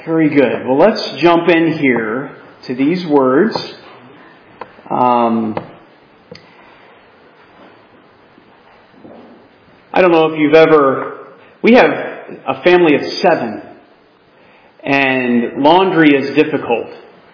Very good. Well, let's jump in here to these words. I don't know if you've we have a family of 7, and laundry is difficult.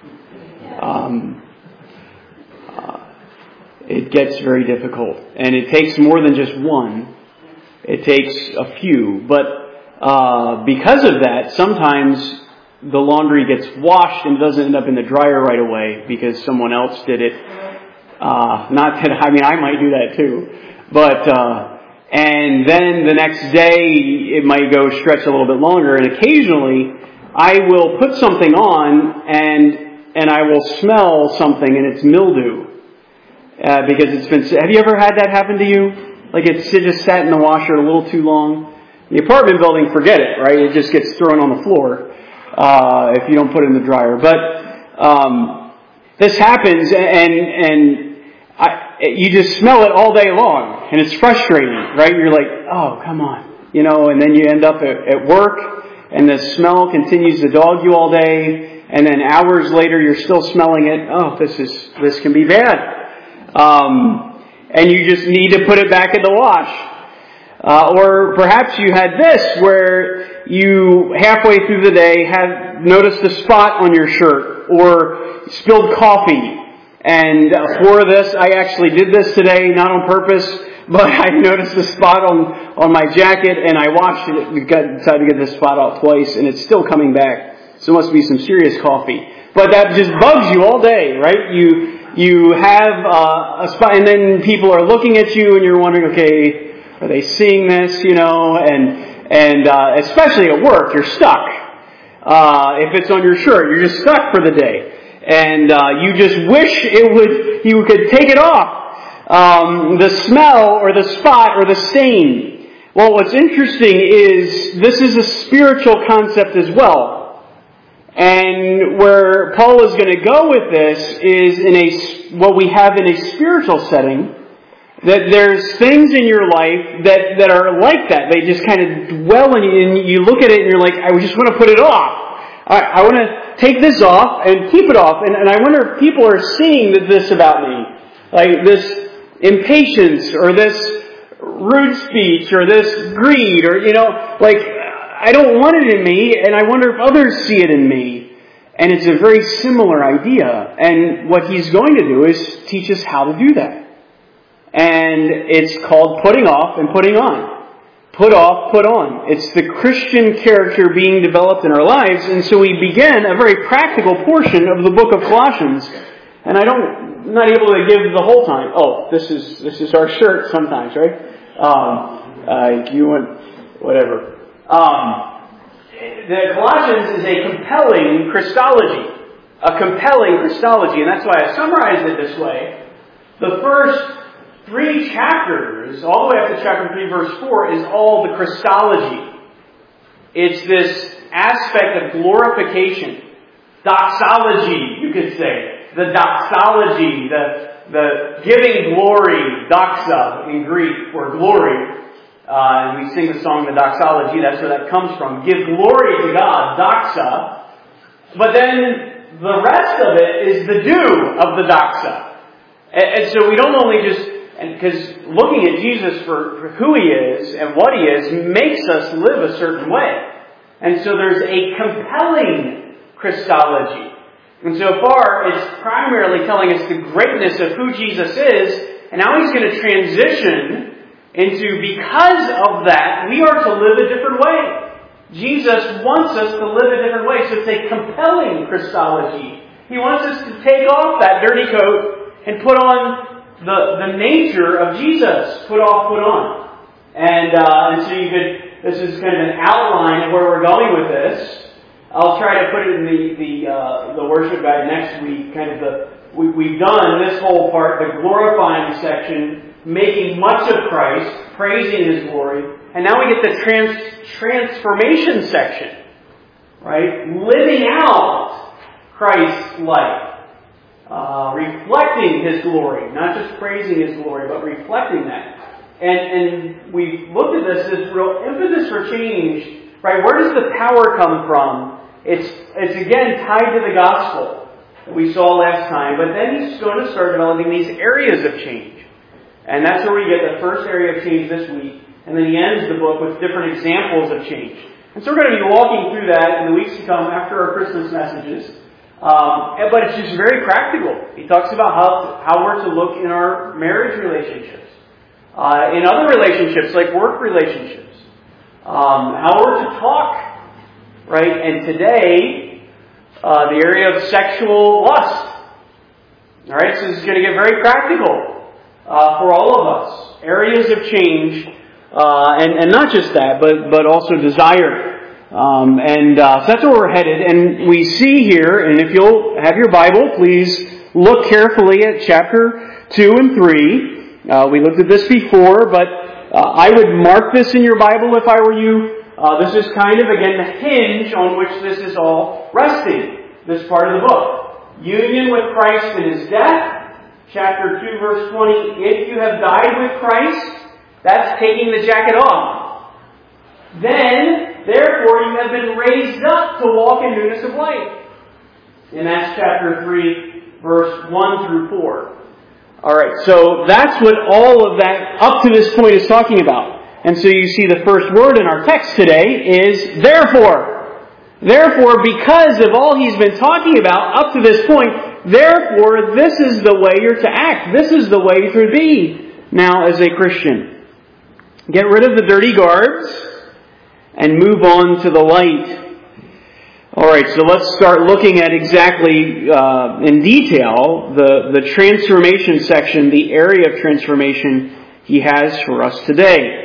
It gets very difficult, and it takes more than just one. It takes a few, but because of that, sometimes the laundry gets washed and doesn't end up in the dryer right away because someone else did it. I might do that too. But, and then the next day it might go stretch a little bit longer, and occasionally I will put something on and I will smell something and it's mildew. Because it's been, have you ever had that happen to you? Like it's just sat in the washer a little too long? The apartment building, forget it, right? It just gets thrown on the floor. If you don't put it in the dryer. But this happens, and you just smell it all day long, and it's frustrating, right? You're like, oh, come on. And then you end up at work, and the smell continues to dog you all day, and then hours later you're still smelling it. Oh, this can be bad. And you just need to put it back in the wash. Or perhaps you had this, where you halfway through the day have noticed a spot on your shirt or spilled coffee. And for this, I actually did this today, not on purpose, but I noticed a spot on my jacket and I washed it. Decided to get this spot out twice and it's still coming back. So it must be some serious coffee. But that just bugs you all day, right? You have a spot and then people are looking at you and you're wondering, okay, are they seeing this, and especially at work, you're stuck. If it's on your shirt, you're just stuck for the day. And you just wish you could take it off. The smell or the spot or the stain. Well, what's interesting is this is a spiritual concept as well. And where Paul is going to go with this is what we have in a spiritual setting. That there's things in your life that are like that. They just kind of dwell in you, and you look at it and you're like, I just want to put it off. I want to take this off and keep it off. And I wonder if people are seeing this about me. Like this impatience or this rude speech or this greed or, I don't want it in me, and I wonder if others see it in me. And it's a very similar idea. And what he's going to do is teach us how to do that. And it's called putting off and putting on. Put off, put on. It's the Christian character being developed in our lives. And so we begin a very practical portion of the book of Colossians. And I'm not able to give the whole time. Oh, this is our shirt sometimes, right? You want whatever. The Colossians is a compelling Christology. A compelling Christology. And that's why I summarized it this way. The first 3 chapters, all the way up to chapter 3, verse 4, is all the Christology. It's this aspect of glorification. Doxology, you could say. The doxology, the giving glory, doxa in Greek, for glory. And we sing the song, the doxology, that's where that comes from. Give glory to God, doxa. But then the rest of it is the do of the doxa. And so we don't only just... because looking at Jesus for who He is and what He is makes us live a certain way. And so there's a compelling Christology. And so far, it's primarily telling us the greatness of who Jesus is. And now He's going to transition into, because of that, we are to live a different way. Jesus wants us to live a different way. So it's a compelling Christology. He wants us to take off that dirty coat and put on the nature of Jesus. Put off, put on. And so this is kind of an outline of where we're going with this. I'll try to put it in the worship guide next week. We've done this whole part, the glorifying section, making much of Christ, praising His glory. And now we get the transformation section. Right? Living out Christ's life. Reflecting His glory, not just praising His glory, but reflecting that. And we've looked at this real emphasis for change, right? Where does the power come from? It's again tied to the gospel that we saw last time, but then he's going to start developing these areas of change. And that's where we get the first area of change this week, and then he ends the book with different examples of change. And so we're going to be walking through that in the weeks to come after our Christmas messages. But it's just very practical. He talks about how we're to look in our marriage relationships, in other relationships like work relationships, how we're to talk. Right? And today, the area of sexual lust. Alright, so this is going to get very practical for all of us. Areas of change, and not just that, but also desire. So that's where we're headed. And we see here, and if you'll have your Bible, please look carefully at chapter 2 and 3. We looked at this before, but I would mark this in your Bible if I were you. This is kind of, again, the hinge on which this is all resting, this part of the book. Union with Christ in His death. Chapter 2, verse 20, if you have died with Christ, that's taking the jacket off. Then, therefore, you have been raised up to walk in newness of life. In Acts chapter 3, verse 1 through 4. Alright, so that's what all of that up to this point is talking about. And so you see the first word in our text today is therefore. Therefore, because of all he's been talking about up to this point, therefore, this is the way you're to act. This is the way to be now as a Christian. Get rid of the dirty garbs and move on to the light. Alright, so let's start looking at exactly in detail the transformation section, the area of transformation he has for us today.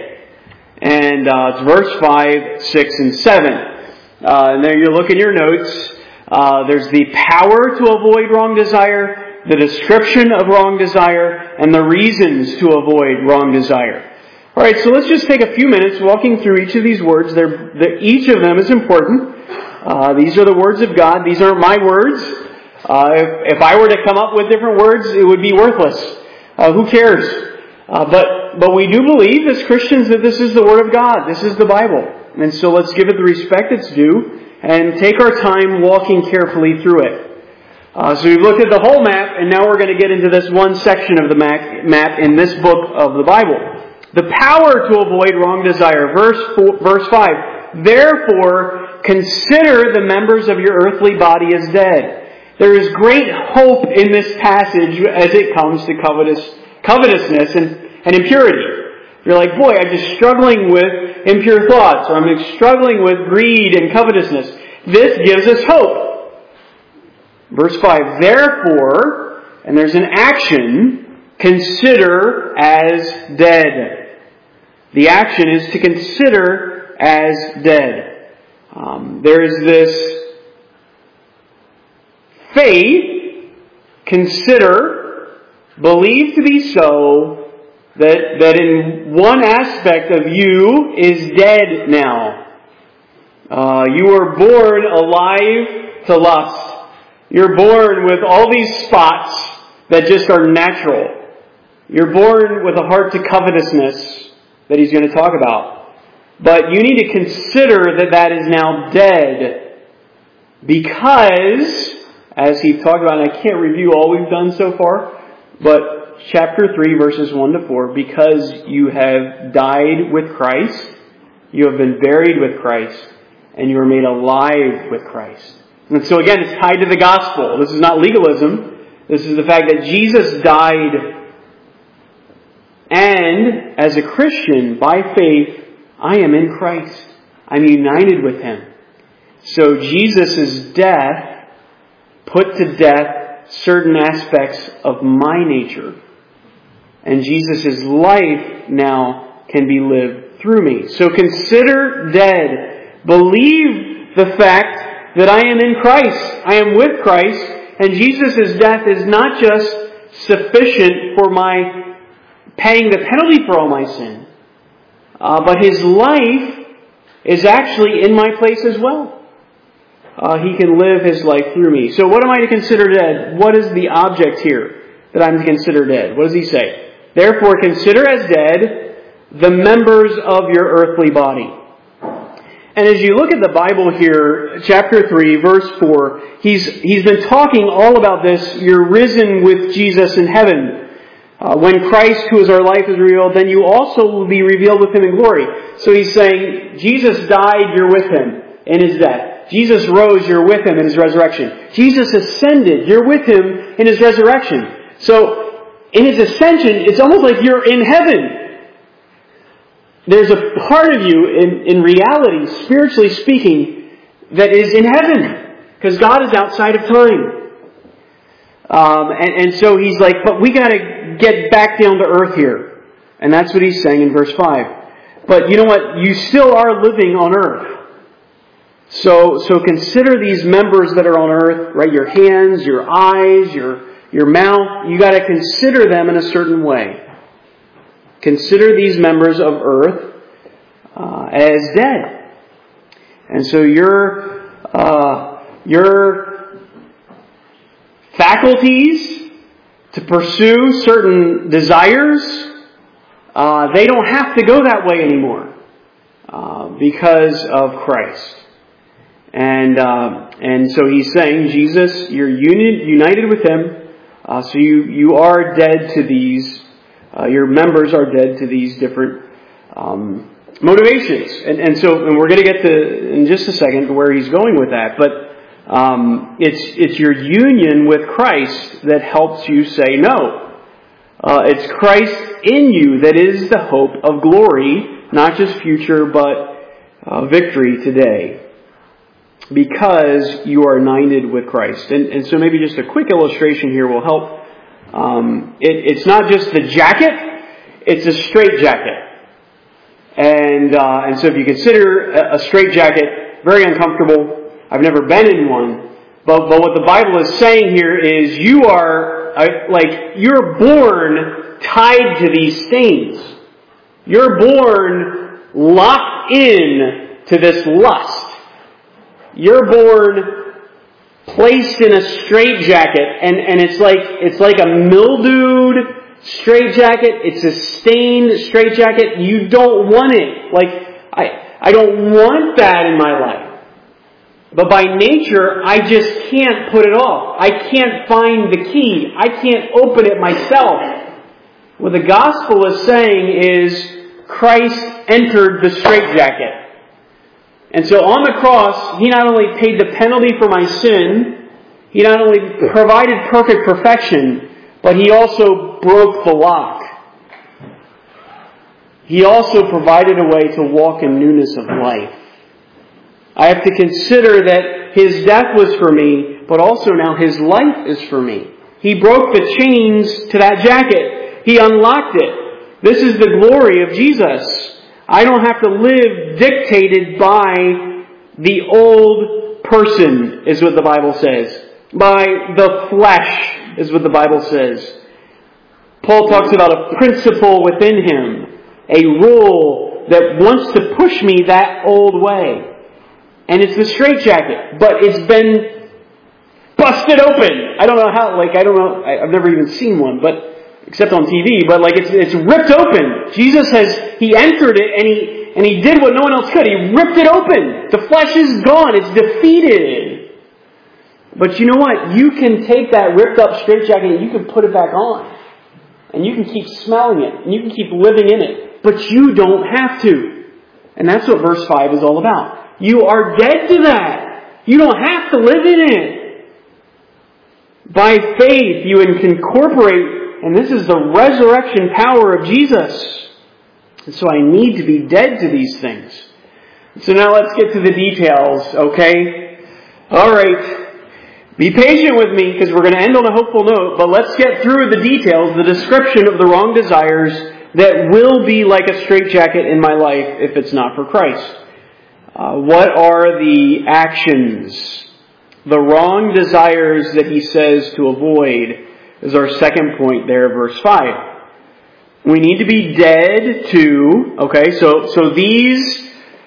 And it's verse 5, 6, and 7. And there you look in your notes. There's the power to avoid wrong desire, the description of wrong desire, and the reasons to avoid wrong desire. Alright, so let's just take a few minutes walking through each of these words. Each of them is important. These are the words of God. These aren't my words. If I were to come up with different words, it would be worthless. Who cares? But we do believe as Christians that this is the Word of God. This is the Bible. And so let's give it the respect it's due and take our time walking carefully through it. So we've looked at the whole map, and now we're going to get into this one section of the map in this book of the Bible. The power to avoid wrong desire. Verse 5. Therefore, consider the members of your earthly body as dead. There is great hope in this passage as it comes to covetousness and impurity. You're like, boy, I'm just struggling with impure thoughts, or I'm struggling with greed and covetousness. This gives us hope. Verse 5, therefore, and there's an action, consider as dead. The action is to consider as dead. There is this faith, consider, believe to be so, that in one aspect of you is dead now. You were born alive to lust. You're born with all these spots that just are natural. You're born with a heart to covetousness that he's going to talk about. But you need to consider that is now dead. Because, as he talked about, and I can't review all we've done so far, but chapter 3, verses 1 to 4, because you have died with Christ, you have been buried with Christ, and you are made alive with Christ. And so again, it's tied to the gospel. This is not legalism. This is the fact that Jesus died, and as a Christian, by faith, I am in Christ. I'm united with Him. So Jesus' death put to death certain aspects of my nature. And Jesus' life now can be lived through me. So consider dead. Believe the fact that I am in Christ. I am with Christ. And Jesus' death is not just sufficient for my paying the penalty for all my sin. But His life is actually in my place as well. He can live His life through me. So what am I to consider dead? What is the object here that I'm to consider dead? What does he say? Therefore, consider as dead the members of your earthly body. And as you look at the Bible here, chapter 3, verse 4, he's been talking all about this. You're risen with Jesus in heaven. When Christ, who is our life, is revealed, then you also will be revealed with Him in glory. So he's saying, Jesus died, you're with Him in His death. Jesus rose, you're with Him in His resurrection. Jesus ascended, you're with Him in His resurrection. So, in His ascension, it's almost like you're in heaven. There's a part of you, in reality, spiritually speaking, that is in heaven. Because God is outside of time. And so he's like, but we got to get back down to earth here. And that's what he's saying in verse 5. But you know what? You still are living on earth. So consider these members that are on earth, right? Your hands, your eyes, your mouth. You got to consider them in a certain way. Consider these members of earth as dead. And so your faculties to pursue certain desires, they don't have to go that way anymore because of Christ. And so he's saying, Jesus, you're united with Him, so you are dead to these. Your members are dead to these different motivations, and we're going to get to in just a second to where he's going with that. But it's your union with Christ that helps you say no. It's Christ in you that is the hope of glory, not just future, but victory today. Because you are united with Christ. And so maybe just a quick illustration here will help. It's not just the jacket, it's a straitjacket. And so if you consider a straitjacket very uncomfortable, I've never been in one, but what the Bible is saying here is you are, you're born tied to these things. You're born locked in to this lust. You're born placed in a straitjacket, and it's like a mildewed straitjacket. It's a stained straitjacket. You don't want it. I don't want that in my life. But by nature, I just can't put it off. I can't find the key. I can't open it myself. What the gospel is saying is Christ entered the straitjacket. And so on the cross, He not only paid the penalty for my sin, He not only provided perfect perfection, but He also broke the lock. He also provided a way to walk in newness of life. I have to consider that His death was for me, but also now His life is for me. He broke the chains to that jacket. He unlocked it. This is the glory of Jesus. I don't have to live dictated by the old person, is what the Bible says. By the flesh, is what the Bible says. Paul talks about a principle within him, a rule that wants to push me that old way. And it's the straitjacket, but it's been busted open. I don't know how, I've never even seen one, but except on TV, but it's ripped open. Jesus He entered it and he did what no one else could. He ripped it open. The flesh is gone. It's defeated. But you know what? You can take that ripped up straitjacket and you can put it back on. And you can keep smelling it. And you can keep living in it. But you don't have to. And that's what verse 5 is all about. You are dead to that. You don't have to live in it. By faith, you can incorporate. And this is the resurrection power of Jesus. And so I need to be dead to these things. So now let's get to the details, okay? Alright. Be patient with me because we're going to end on a hopeful note, but let's get through the details, the description of the wrong desires that will be like a straitjacket in my life if it's not for Christ. What are the actions? The wrong desires that he says to avoid is our second point there, verse 5. We need to be dead to, okay, so these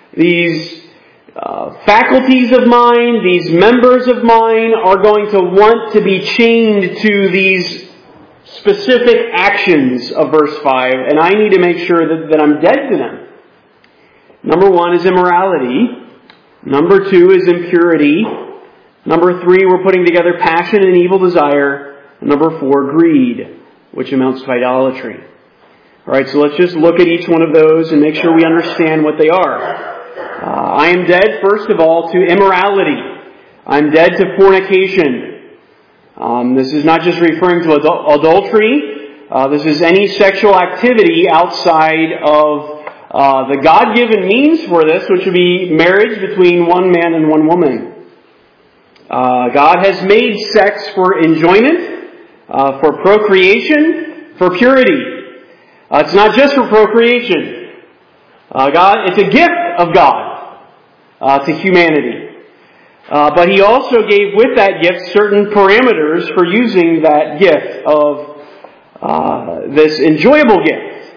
faculties of mine, these members of mine are going to want to be chained to these specific actions of verse 5, and I need to make sure that I'm dead to them. Number one is immorality. Number 2 is impurity. Number 3, we're putting together passion and evil desire. And number 4, greed, which amounts to idolatry. All right, so let's just look at each one of those and make sure we understand what they are. I am dead, first of all, to immorality. I'm dead to fornication. This is not just referring to adultery. This is any sexual activity outside of the God-given means for this, which would be marriage between one man and one woman. God has made sex for enjoyment, for procreation, for purity. It's not just for procreation. It's a gift of God to humanity. But He also gave with that gift certain parameters for using that gift of this enjoyable gift.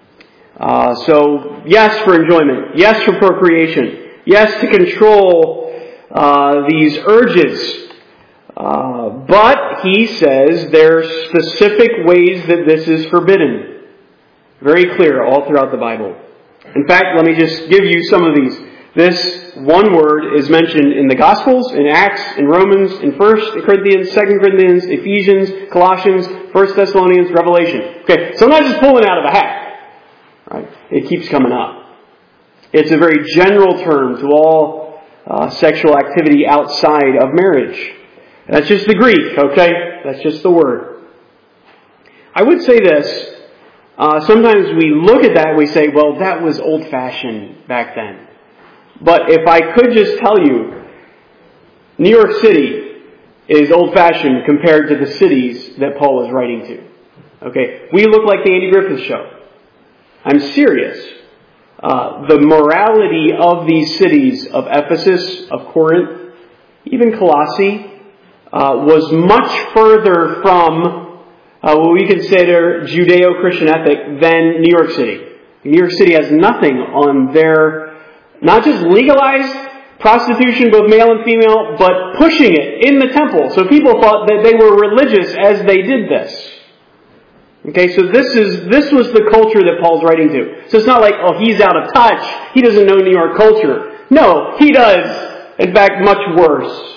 So, yes, for enjoyment. Yes, for procreation. Yes, to control these urges. But He says there are specific ways that this is forbidden. Very clear all throughout the Bible. In fact, let me just give you some of these. This one word is mentioned in the Gospels, in Acts, in Romans, in 1 Corinthians, 2 Corinthians, Ephesians, Colossians, 1 Thessalonians, Revelation. Okay, so I'm not just pulling it out of a hat. Right? It keeps coming up. It's a very general term to all sexual activity outside of marriage. That's just the Greek, okay? That's just the word. I would say this. Sometimes we look at that and we say, well, that was old-fashioned back then. But if I could just tell you, New York City is old-fashioned compared to the cities that Paul is writing to. Okay, we look like the Andy Griffith Show. I'm serious. The morality of these cities of Ephesus, of Corinth, even Colossae, was much further from what we consider Judeo-Christian ethic than New York City. New York City has nothing on their, not just legalized prostitution, both male and female, but pushing it in the temple. So people thought that they were religious as they did this. Okay, so this was the culture that Paul's writing to. So it's not like, oh, he's out of touch. He doesn't know New York culture. No, he does. In fact, much worse.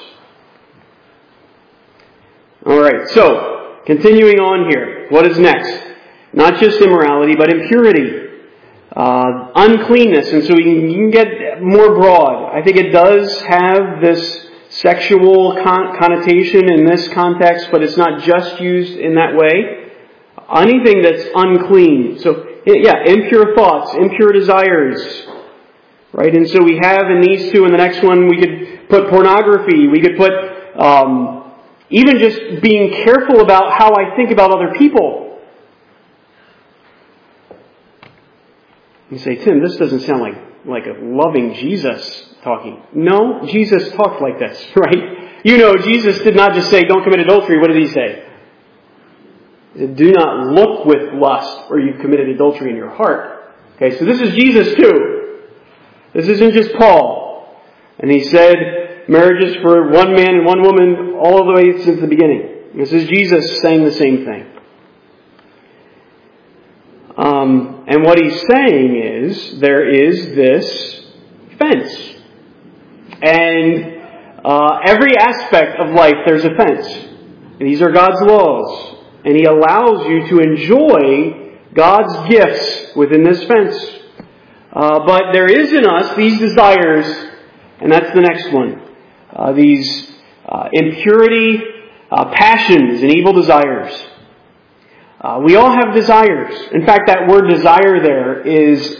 Alright, so, continuing on here. What is next? Not just immorality, but impurity. Uncleanness. And so you can get more broad. I think it does have this sexual connotation in this context, but it's not just used in that way. Anything that's unclean. So, yeah, impure thoughts, impure desires. Right? And so we have in these two, and the next one we could put pornography. We could put even just being careful about how I think about other people. You say, Tim, this doesn't sound like a loving Jesus talking. No, Jesus talked like this, right? You know, Jesus did not just say, don't commit adultery. What did He say? He said, do not look with lust, or you've committed adultery in your heart. Okay, so this is Jesus too. This isn't just Paul. And He said, marriages for one man and one woman all the way since the beginning. This is Jesus saying the same thing. And what He's saying is, there is this fence. And every aspect of life there's a fence. And these are God's laws. And He allows you to enjoy God's gifts within this fence. But there is in us these desires, and that's the next one. These impurity, passions, and evil desires. We all have desires. In fact, that word desire there is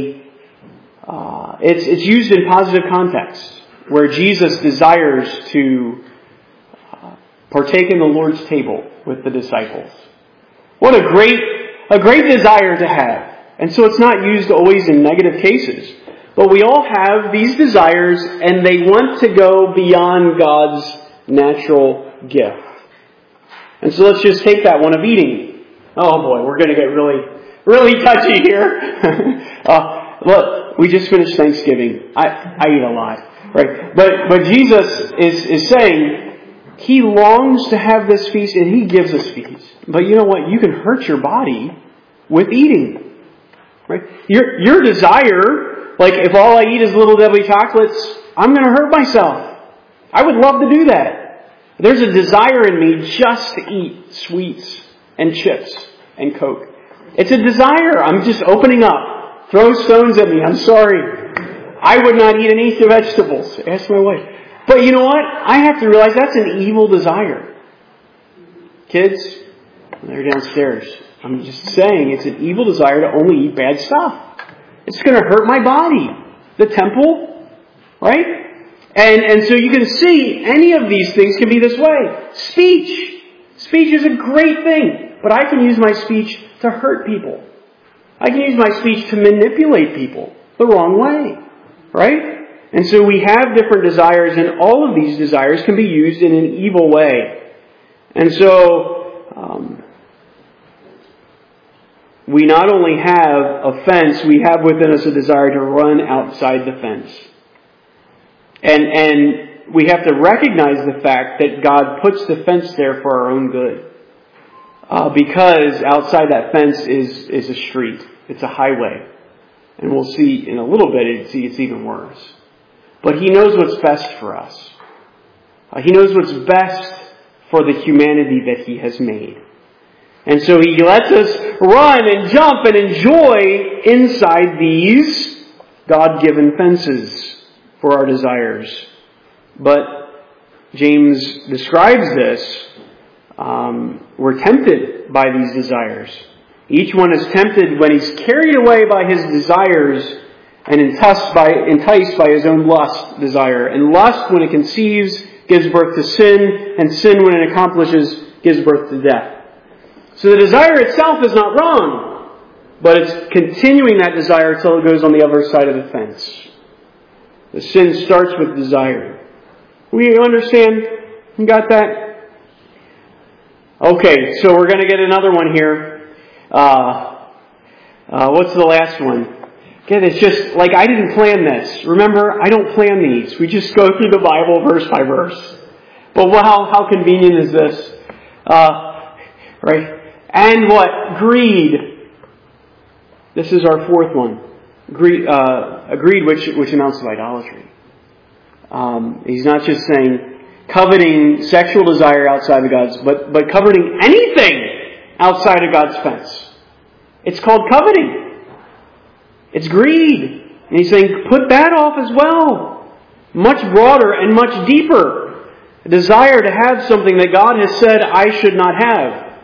it's used in positive context, where Jesus desires to partake in the Lord's table with the disciples. What a great desire to have. And so it's not used always in negative cases. But we all have these desires, and they want to go beyond God's natural gift. And so let's just take that one of eating. Oh boy, we're going to get really touchy here. Look, we just finished Thanksgiving. I eat a lot, right? But Jesus is saying He longs to have this feast, and He gives us feast. But you know what? You can hurt your body with eating, right? Your desire. Like, if all I eat is Little Debbie chocolates, I'm going to hurt myself. I would love to do that. There's a desire in me just to eat sweets and chips and Coke. It's a desire. I'm just opening up. Throw stones at me. I'm sorry. I would not eat any vegetables. Ask my wife. But you know what? I have to realize that's an evil desire. Kids, they're downstairs. I'm just saying it's an evil desire to only eat bad stuff. It's going to hurt my body. The temple, right? And so you can see any of these things can be this way. Speech. Speech is a great thing. But I can use my speech to hurt people. I can use my speech to manipulate people the wrong way. Right? And so we have different desires, and all of these desires can be used in an evil way. And so we not only have a fence, we have within us a desire to run outside the fence. And we have to recognize the fact that God puts the fence there for our own good. Because outside that fence is a street. It's a highway. And we'll see in a little bit, it's even worse. But He knows what's best for us. He knows what's best for the humanity that He has made. And so He lets us run and jump and enjoy inside these God-given fences for our desires. But James describes this. We're tempted by these desires. Each one is tempted when he's carried away by his desires and enticed by his own lust desire. And lust, when it conceives, gives birth to sin, and sin, when it accomplishes, gives birth to death. So the desire itself is not wrong, but it's continuing that desire until it goes on the other side of the fence. The sin starts with desire. We understand? You got that? Okay, so we're going to get another one here. What's the last one? Again, it's just like I didn't plan this. Remember, I don't plan these. We just go through the Bible verse by verse. But how convenient is this? Right? And what? Greed. This is our fourth one. Greed, which amounts to idolatry. He's not just saying coveting sexual desire outside of God's, but coveting anything outside of God's fence. It's called coveting. It's greed. And he's saying, put that off as well. Much broader and much deeper. A desire to have something that God has said I should not have.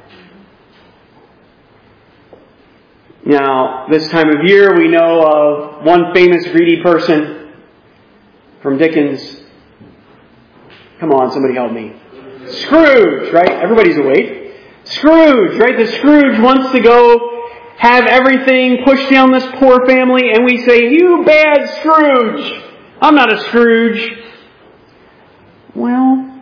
Now, this time of year, we know of one famous greedy person from Dickens. Come on, somebody help me. Scrooge, right? Everybody's awake. Scrooge, right? The Scrooge wants to go have everything pushed down this poor family, and we say, you bad Scrooge! I'm not a Scrooge. Well,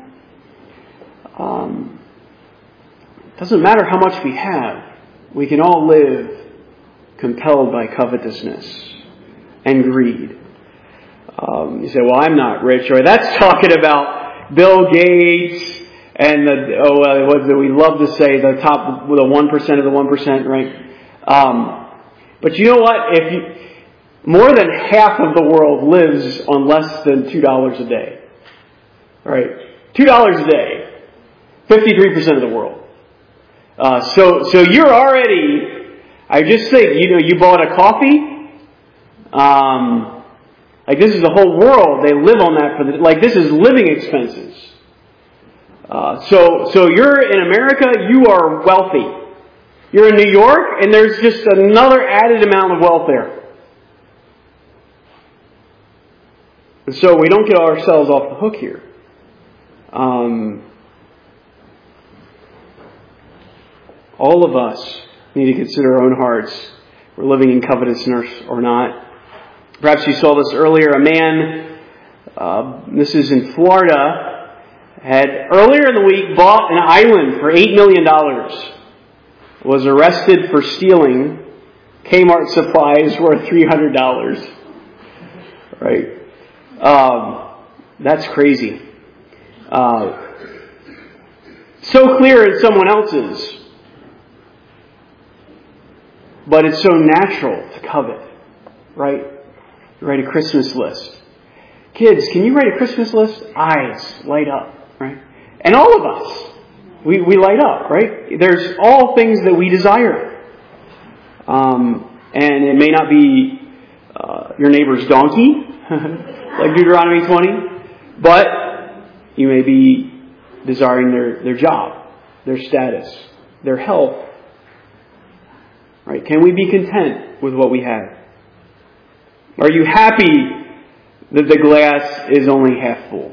it doesn't matter how much we have. We can all live compelled by covetousness and greed. You say, well, I'm not rich. Or that's talking about Bill Gates and we love to say the 1% of the 1%, right? But you know what? More than half of the world lives on less than $2 a day. Right? $2 a day. 53% of the world. So you're already, I just think, you bought a coffee. Like this is the whole world. They live on that this is living expenses. So you're in America, you are wealthy. You're in New York, and there's just another added amount of wealth there. And so we don't get ourselves off the hook here. All of us need to consider our own hearts. We're living in covetousness or not. Perhaps you saw this earlier. A man, this is in Florida, had earlier in the week bought an island for $8 million. Was arrested for stealing Kmart supplies worth $300. Right? That's crazy. So clear in someone else's. But it's so natural to covet. Right? Write a Christmas list. Kids, can you write a Christmas list? Eyes light up, right? And all of us, we light up, right? There's all things that we desire. And it may not be your neighbor's donkey, like Deuteronomy 20, but you may be desiring their job, their status, their health. Right? Can we be content with what we have? Are you happy that the glass is only half full?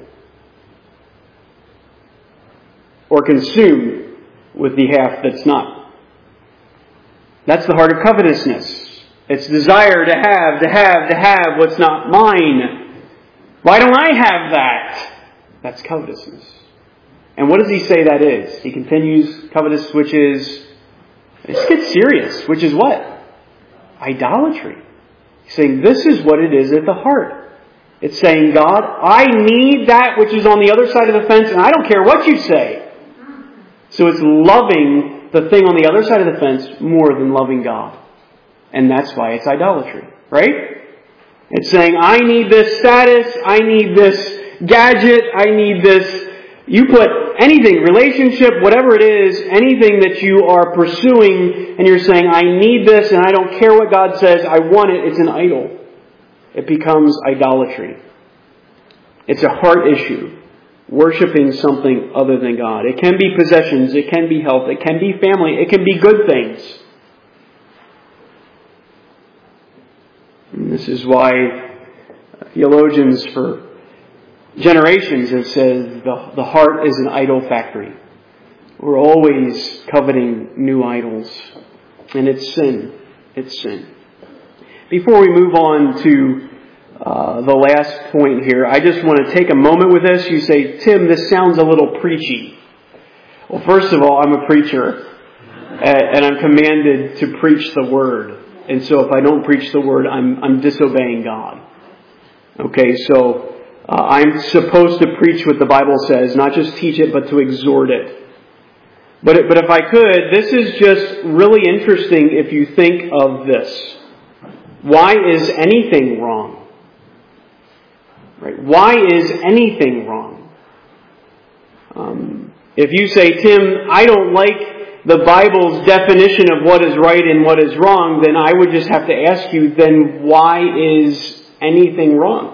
Or consumed with the half that's not? That's the heart of covetousness. It's desire to have what's not mine. Why don't I have that? That's covetousness. And what does he say that is? He continues, covetous, which is, let's get serious, which is what? Idolatry. He's saying this is what it is at the heart. It's saying, God, I need that which is on the other side of the fence, and I don't care what you say. So it's loving the thing on the other side of the fence more than loving God. And that's why it's idolatry, right? It's saying, I need this status, I need this gadget, I need this. You put anything, relationship, whatever it is, anything that you are pursuing, and you're saying, I need this, and I don't care what God says, I want it, it's an idol. It becomes idolatry. It's a heart issue. Worshipping something other than God. It can be possessions, it can be health, it can be family, it can be good things. And this is why theologians for generations have said the heart is an idol factory. We're always coveting new idols. And it's sin. It's sin. Before we move on to the last point here, I just want to take a moment with this. You say, Tim, this sounds a little preachy. Well, first of all, I'm a preacher. And I'm commanded to preach the Word. And so if I don't preach the Word, I'm disobeying God. Okay, so I'm supposed to preach what the Bible says, not just teach it, but to exhort it. But if I could, this is just really interesting if you think of this. Why is anything wrong? Right? Why is anything wrong? If you say, Tim, I don't like the Bible's definition of what is right and what is wrong, then I would just have to ask you, then why is anything wrong?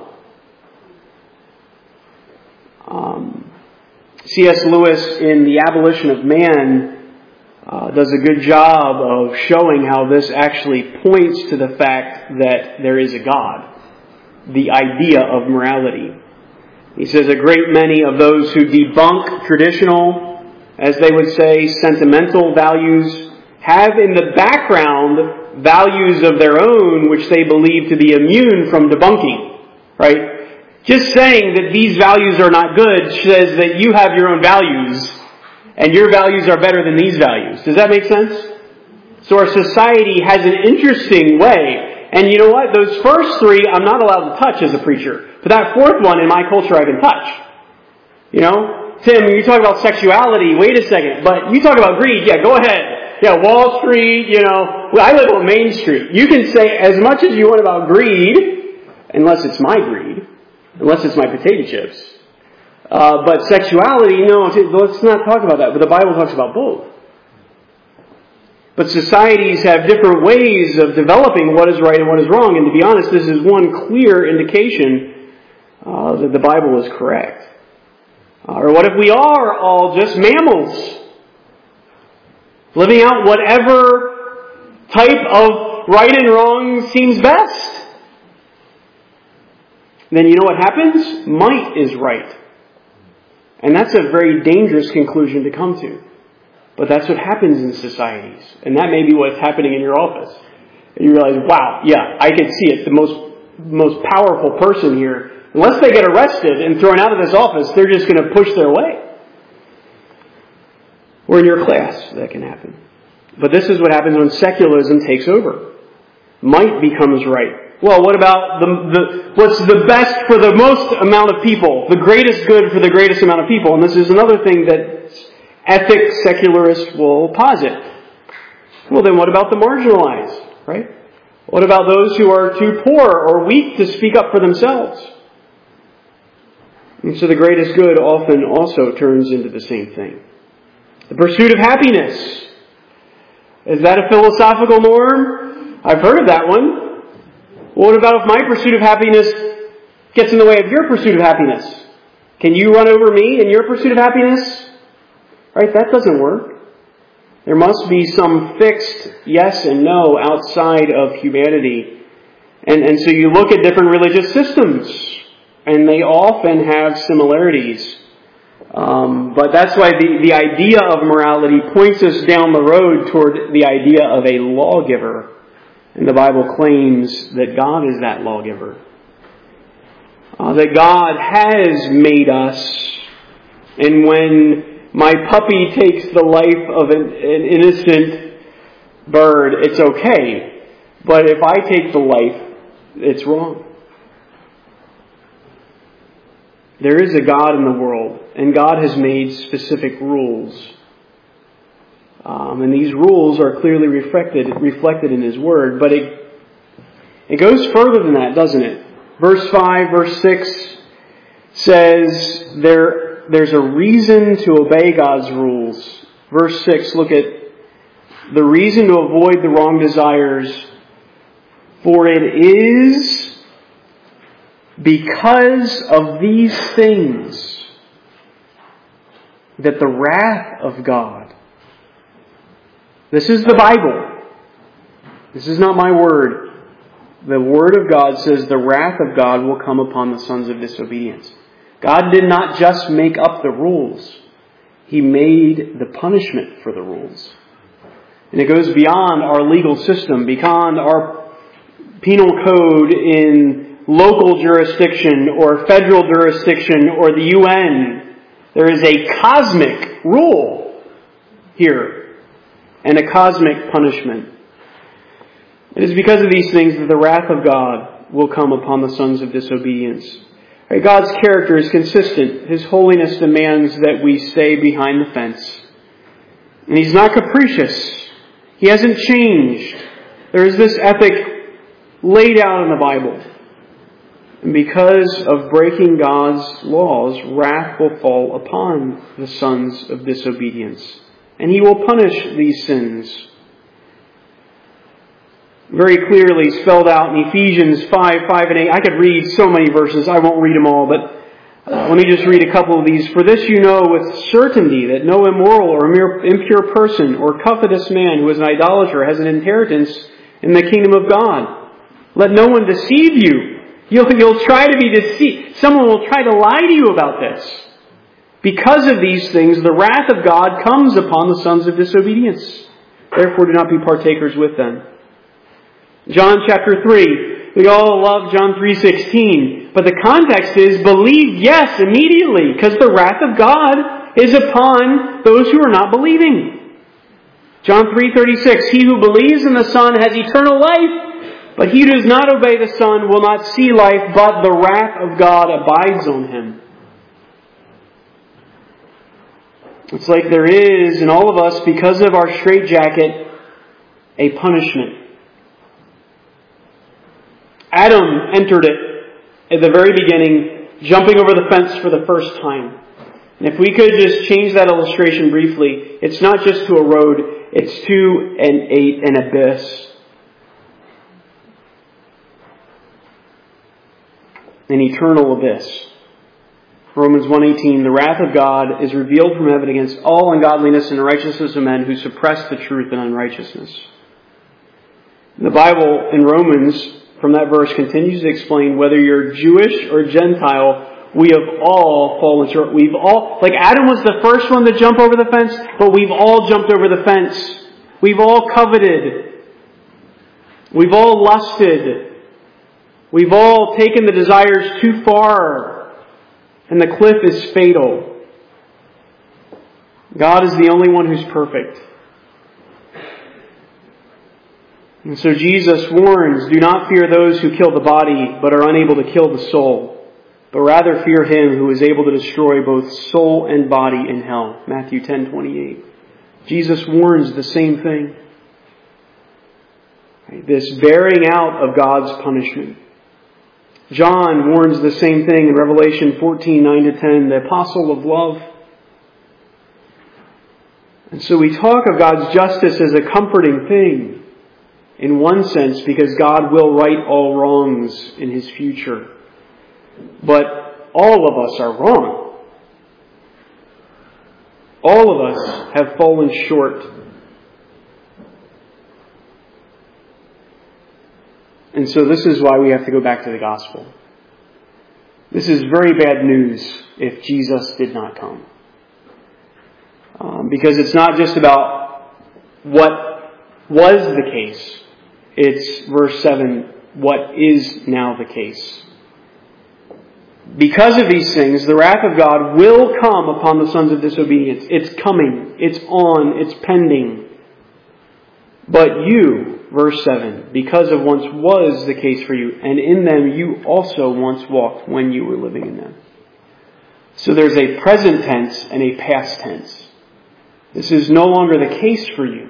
C.S. Lewis in The Abolition of Man does a good job of showing how this actually points to the fact that there is a God, the idea of morality. He says a great many of those who debunk traditional, as they would say, sentimental values have in the background values of their own which they believe to be immune from debunking, right? Just saying that these values are not good says that you have your own values and your values are better than these values. Does that make sense? So our society has an interesting way. And you know what? Those first three I'm not allowed to touch as a preacher. But that fourth one in my culture I can touch. You know? Tim, you talk about sexuality, wait a second. But you talk about greed, yeah, go ahead. Yeah, Wall Street, you know. Well, I live on Main Street. You can say as much as you want about greed, unless it's my greed. Unless it's my potato chips. But sexuality, no, let's not talk about that. But the Bible talks about both. But societies have different ways of developing what is right and what is wrong. And to be honest, this is one clear indication that the Bible is correct. Or what if we are all just mammals? Living out whatever type of right and wrong seems best. Then you know what happens? Might is right. And that's a very dangerous conclusion to come to. But that's what happens in societies. And that may be what's happening in your office. And you realize, wow, yeah, I can see it. The most powerful person here, unless they get arrested and thrown out of this office, they're just going to push their way. Or in your class, that can happen. But this is what happens when secularism takes over. Might becomes right. Well, what about what's the best for the most amount of people? The greatest good for the greatest amount of people. And this is another thing that ethic secularists will posit. Well, then what about the marginalized, right? What about those who are too poor or weak to speak up for themselves? And so the greatest good often also turns into the same thing. The pursuit of happiness. Is that a philosophical norm? I've heard of that one. What about if my pursuit of happiness gets in the way of your pursuit of happiness? Can you run over me in your pursuit of happiness? Right? That doesn't work. There must be some fixed yes and no outside of humanity. And so you look at different religious systems, and they often have similarities. But that's why the idea of morality points us down the road toward the idea of a lawgiver. And the Bible claims that God is that lawgiver. That God has made us. And when my puppy takes the life of an innocent bird, it's okay. But if I take the life, it's wrong. There is a God in the world, and God has made specific rules. And these rules are clearly reflected in His Word, but it goes further than that, doesn't it? Verse 5, verse 6 says there's a reason to obey God's rules. Verse 6, look at the reason to avoid the wrong desires. For it is because of these things that the wrath of God. This is the Bible. This is not my word. The Word of God says the wrath of God will come upon the sons of disobedience. God did not just make up the rules. He made the punishment for the rules. And it goes beyond our legal system, beyond our penal code in local jurisdiction or federal jurisdiction or the UN. There is a cosmic rule here and a cosmic punishment. It is because of these things that the wrath of God will come upon the sons of disobedience. God's character is consistent. His holiness demands that we stay behind the fence. And He's not capricious. He hasn't changed. There is this ethic laid out in the Bible. And because of breaking God's laws, wrath will fall upon the sons of disobedience. And He will punish these sins. Very clearly spelled out in Ephesians 5, 5 and 8. I could read so many verses. I won't read them all, but let me just read a couple of these. For this you know with certainty that no immoral or impure person or covetous man who is an idolater has an inheritance in the kingdom of God. Let no one deceive you. You'll try to be deceived. Someone will try to lie to you about this. Because of these things, the wrath of God comes upon the sons of disobedience. Therefore, do not be partakers with them. John chapter 3. We all love John 3:16. But the context is, believe yes immediately, because the wrath of God is upon those who are not believing. John 3:36. He who believes in the Son has eternal life, but he who does not obey the Son will not see life, but the wrath of God abides on him. It's like there is in all of us, because of our straitjacket, a punishment. Adam entered it at the very beginning, jumping over the fence for the first time. And if we could just change that illustration briefly, it's not just to a road, it's to an abyss. An eternal abyss. Romans 1:18, the wrath of God is revealed from heaven against all ungodliness and unrighteousness of men who suppress the truth in unrighteousness. The Bible in Romans, from that verse, continues to explain whether you're Jewish or Gentile, we have all fallen short. We've all, like Adam was the first one to jump over the fence, but we've all jumped over the fence. We've all coveted. We've all lusted. We've all taken the desires too far. And the cliff is fatal. God is the only one who's perfect. And so Jesus warns, do not fear those who kill the body, but are unable to kill the soul, but rather fear Him who is able to destroy both soul and body in hell. Matthew 10:28. Jesus warns the same thing. This bearing out of God's punishment. John warns the same thing in Revelation 14:9-10, the apostle of love. And so we talk of God's justice as a comforting thing, in one sense, because God will right all wrongs in His future. But all of us are wrong. All of us have fallen short. And so this is why we have to go back to the gospel. This is very bad news if Jesus did not come. Because it's not just about what was the case. It's verse 7, what is now the case. Because of these things, the wrath of God will come upon the sons of disobedience. It's coming. It's on. It's pending. But you, verse 7, because of once was the case for you, and in them you also once walked when you were living in them. So there's a present tense and a past tense. This is no longer the case for you.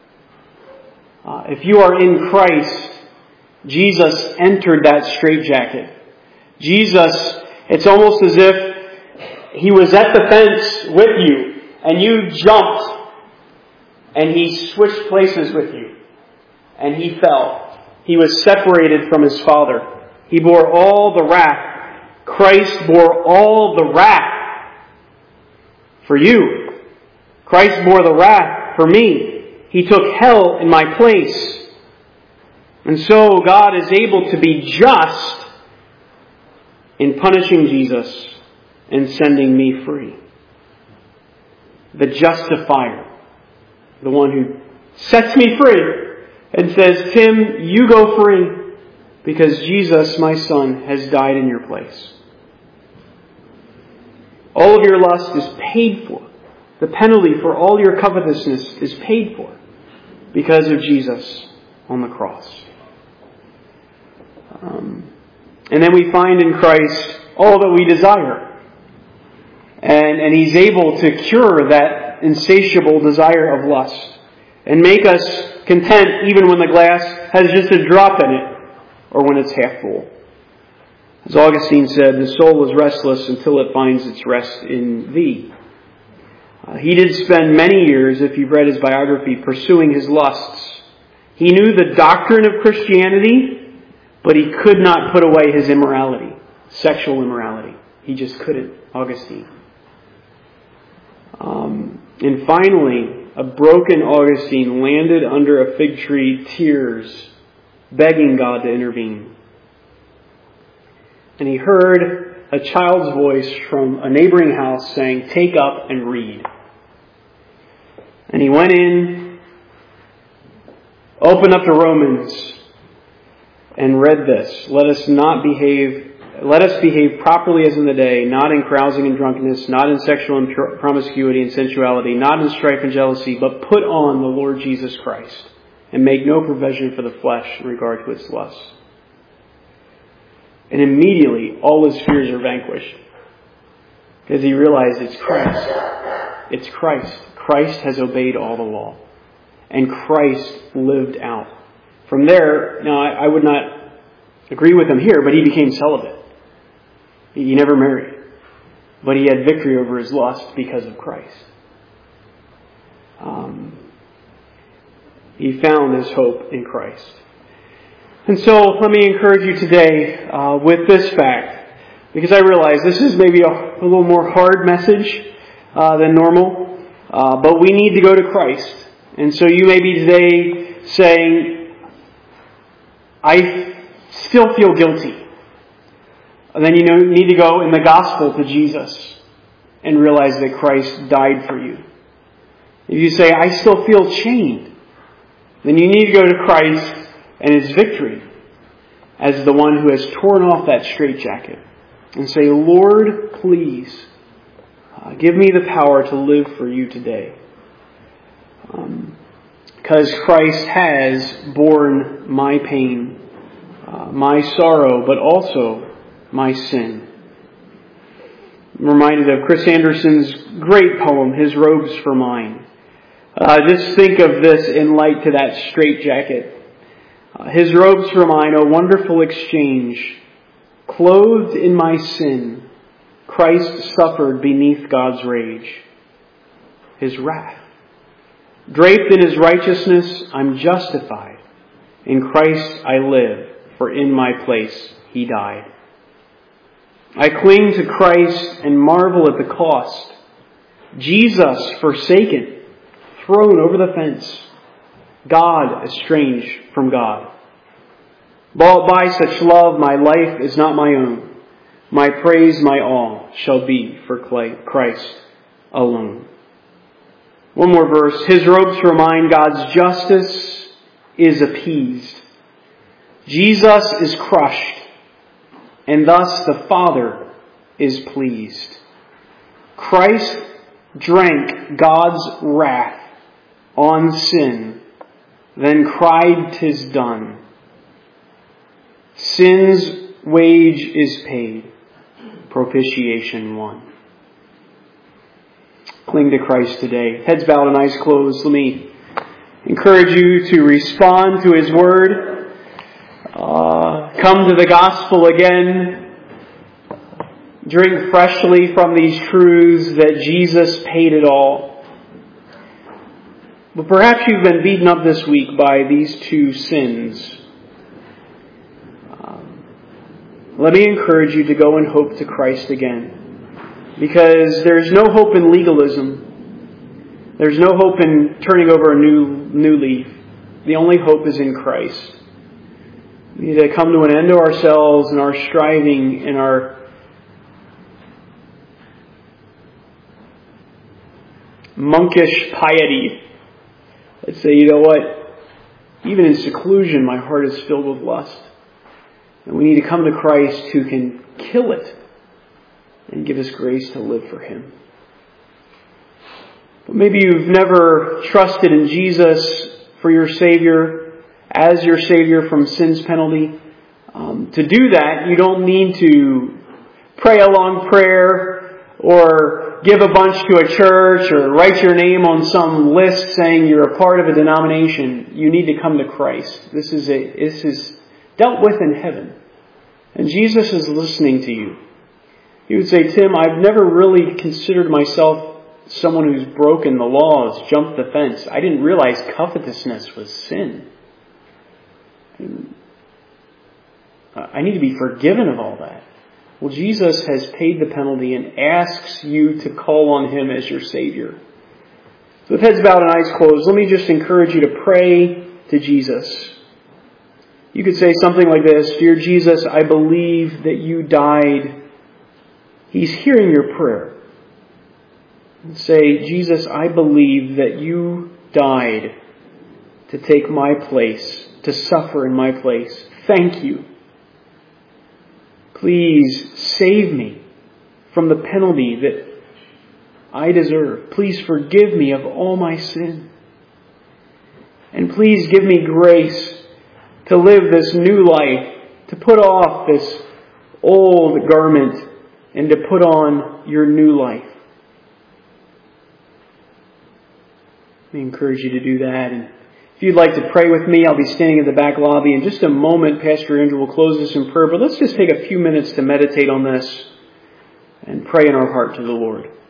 If you are in Christ, Jesus entered that straitjacket. Jesus, it's almost as if He was at the fence with you, and you jumped, and He switched places with you, and He fell. He was separated from His Father. He bore all the wrath. Christ bore all the wrath for you. Christ bore the wrath for me. He took hell in my place. And so God is able to be just in punishing Jesus and sending me free. The justifier. The one who sets me free and says, Tim, you go free because Jesus, my son, has died in your place. All of your lust is paid for. The penalty for all your covetousness is paid for because of Jesus on the cross. And then we find in Christ all that we desire. And He's able to cure that insatiable desire of lust and make us content even when the glass has just a drop in it or when it's half full. As Augustine said, the soul is restless until it finds its rest in Thee. He did spend many years, if you've read his biography, pursuing his lusts. He knew the doctrine of Christianity, but he could not put away his immorality, sexual immorality. He just couldn't, Augustine. And finally, a broken Augustine landed under a fig tree, tears, begging God to intervene. And he heard a child's voice from a neighboring house saying, "Take up and read." And he went in, opened up to Romans, and read this. Let us behave properly as in the day, not in carousing and drunkenness, not in sexual promiscuity and sensuality, not in strife and jealousy, but put on the Lord Jesus Christ, and make no provision for the flesh in regard to its lusts. And immediately, all his fears are vanquished. Because he realized it's Christ. It's Christ. Christ has obeyed all the law. And Christ lived out. From there, now I would not agree with him here, but he became celibate. He never married. But he had victory over his lust because of Christ. He found his hope in Christ. And so let me encourage you today with this fact, because I realize this is maybe a little more hard message than normal, but we need to go to Christ. And so you may be today saying, I still feel guilty. And then you need to go in the gospel to Jesus and realize that Christ died for you. If you say, I still feel chained, then you need to go to Christ and His victory as the one who has torn off that straitjacket and say, Lord, please give me the power to live for you today. Because Christ has borne my pain, my sorrow, but also my sin. I'm reminded of Chris Anderson's great poem, His Robes for Mine. Just think of this in light to that straitjacket. His robes for mine, a wonderful exchange. Clothed in my sin, Christ suffered beneath God's rage, His wrath. Draped in His righteousness, I'm justified. In Christ I live, for in my place He died. I cling to Christ and marvel at the cost. Jesus forsaken, thrown over the fence. God estranged from God. Bought by such love, my life is not my own. My praise, my all, shall be for Christ alone. One more verse. His ropes remind God's justice is appeased. Jesus is crushed, and thus the Father is pleased. Christ drank God's wrath on sin, then cried, "'Tis done." Sin's wage is paid, propitiation won. Cling to Christ today. Heads bowed and eyes closed. Let me encourage you to respond to His Word. Come to the gospel again. Drink freshly from these truths that Jesus paid it all. But perhaps you've been beaten up this week by these two sins. Let me encourage you to go in hope to Christ again. Because there's no hope in legalism. There's no hope in turning over a new leaf. The only hope is in Christ. We need to come to an end to ourselves and our striving and our monkish piety. Let's say, you know what? Even in seclusion, my heart is filled with lust. And we need to come to Christ who can kill it and give us grace to live for Him. But maybe you've never trusted in Jesus for your Savior, as your Savior from sin's penalty. To do that, you don't need to pray a long prayer or give a bunch to a church or write your name on some list saying you're a part of a denomination. You need to come to Christ. This is dealt with in heaven. And Jesus is listening to you. He would say, "Tim, I've never really considered myself someone who's broken the laws, jumped the fence. I didn't realize covetousness was sin. I need to be forgiven of all that." Well, Jesus has paid the penalty and asks you to call on Him as your Savior. So with heads bowed and eyes closed, let me just encourage you to pray to Jesus. You could say something like this: "Dear Jesus, I believe that you died." He's hearing your prayer. And say, "Jesus, I believe that you died to take my place, to suffer in my place. Thank you. Please save me from the penalty that I deserve. Please forgive me of all my sin. And please give me grace to live this new life, to put off this old garment and to put on your new life." I encourage you to do that. And if you'd like to pray with me, I'll be standing in the back lobby. In just a moment, Pastor Andrew will close us in prayer. But let's just take a few minutes to meditate on this and pray in our heart to the Lord.